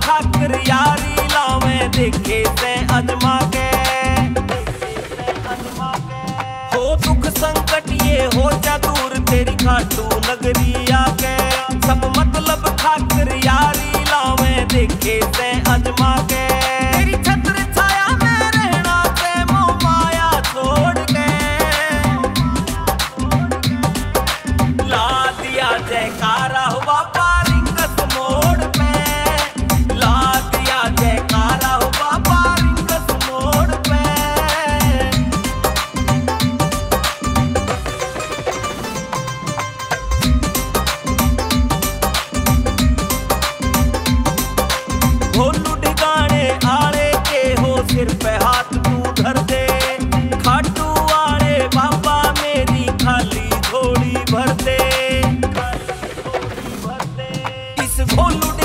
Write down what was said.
खाकर यारी लावे देखे से अजमा के। हो दुख संकट ये हो जा दूर तेरी खाटू नगरी आके। सब मतलब खाकर यारी लावे देखे से अजमा के। तेरी छत्र छाया में रहना से मोह माया छोड़ के। ला दिया जयकारा हुआ पारिंगस मोड़ पे। ला दिया जयकारा हुआ पारिंगस मोड़ पे। भोलू ठिकाने आड़े के हो सिर पे हाथ तू धर दे। खाटू आड़े बाबा मेरी खाली झोली भर दे। इस भोलू